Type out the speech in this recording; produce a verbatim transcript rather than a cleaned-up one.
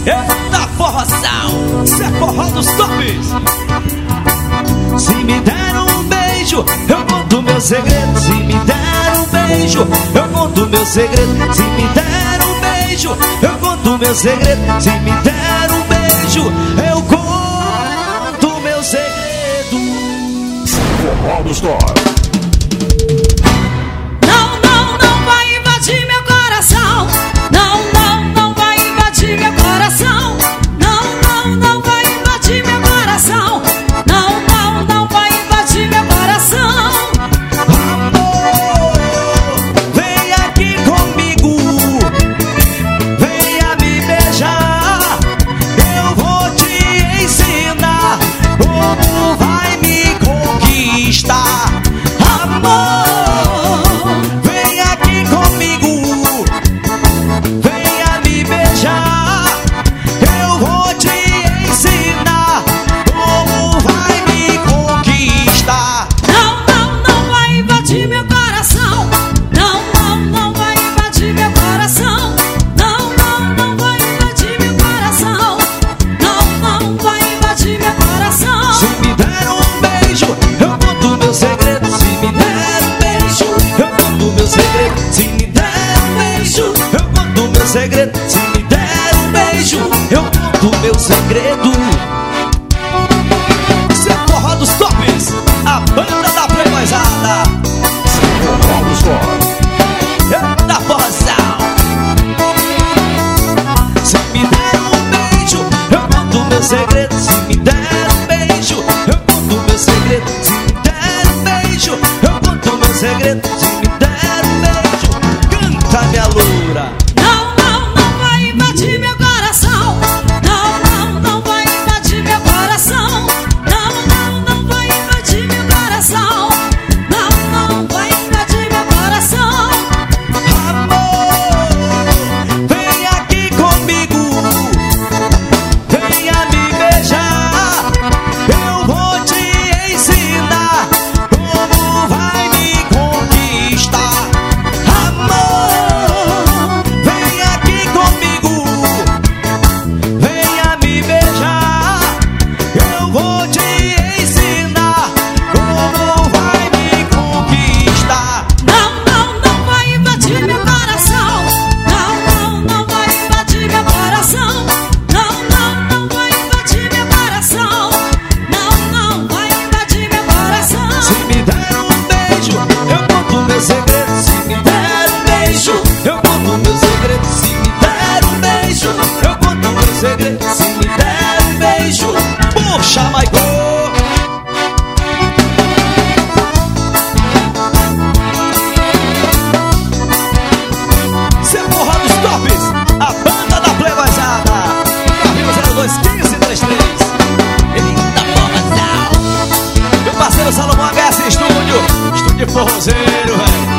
Eita forrozão, cê é forró dos tops. Se me der um beijo, eu conto meu segredo. Se me der um beijo, eu conto meu segredo. Se me der um beijo, eu conto meu segredo. Se me der um beijo, eu conto meu segredo. Forró dos tops. Não, não, não vai invadir meu coração. Não, não, não vai invadir meu coração. Não, não, não vai invadir meu coração. Não, não, não vai invadir meu coração. Amor, vem aqui comigo, venha me beijar. Eu vou te ensinar como vai me conquistar. Amor, vem aqui comigo, venha me beijar. Eu vou te ensinar como vai me conquistar. Não, não, não vai invadir meu coração. Não, não, não vai invadir meu coração. Não, não, não vai invadir meu coração. Não, não vai invadir meu coração. Se me der um beijo, eu conto meu segredo. Se me der um beijo, eu conto meu segredo. Se me der um beijo, eu conto meu segredo. Se me der um beijo, eu conto meu segredo. Cê é forró dos tops, a banda da playboyzada. Forró dos tops. Eita forrozão. Se me der um beijo, eu conto meu segredo. Se me der um beijo, eu conto meu segredo. Se me der um beijo, eu conto meu segredo. Se me der um beijo, canta minha loura. Não, não, não vai invadir meu coração. Não, não, não vai invadir meu coração. Não, não, não vai invadir meu coração. Não, não vai invadir meu coração. Amor, vem aqui comigo, venha me beijar. Eu vou te ensinar como vai me conquistar. Amor, vem aqui comigo, venha me beijar. Eu vou te ensinar como vai me conquistar. Não, não, não vai invadir meu coração. Não, não, não vai invadir meu coração. Não, não, não vai invadir meu coração. Não, não vai invadir meu coração. Se me der um beijo, eu conto meu segredo. Se me der um beijo, eu conto meu segredo. Se me der um beijo, eu conto meu segredo. Se me der um beijo, puxa, Michael. Cê é forró dos tops, a banda da playboyzada. Carrinho zero dois um cinco três três. Eita forrozão. Meu parceiro Salomão H S Estúdio, estúdio forrozeiro, velho.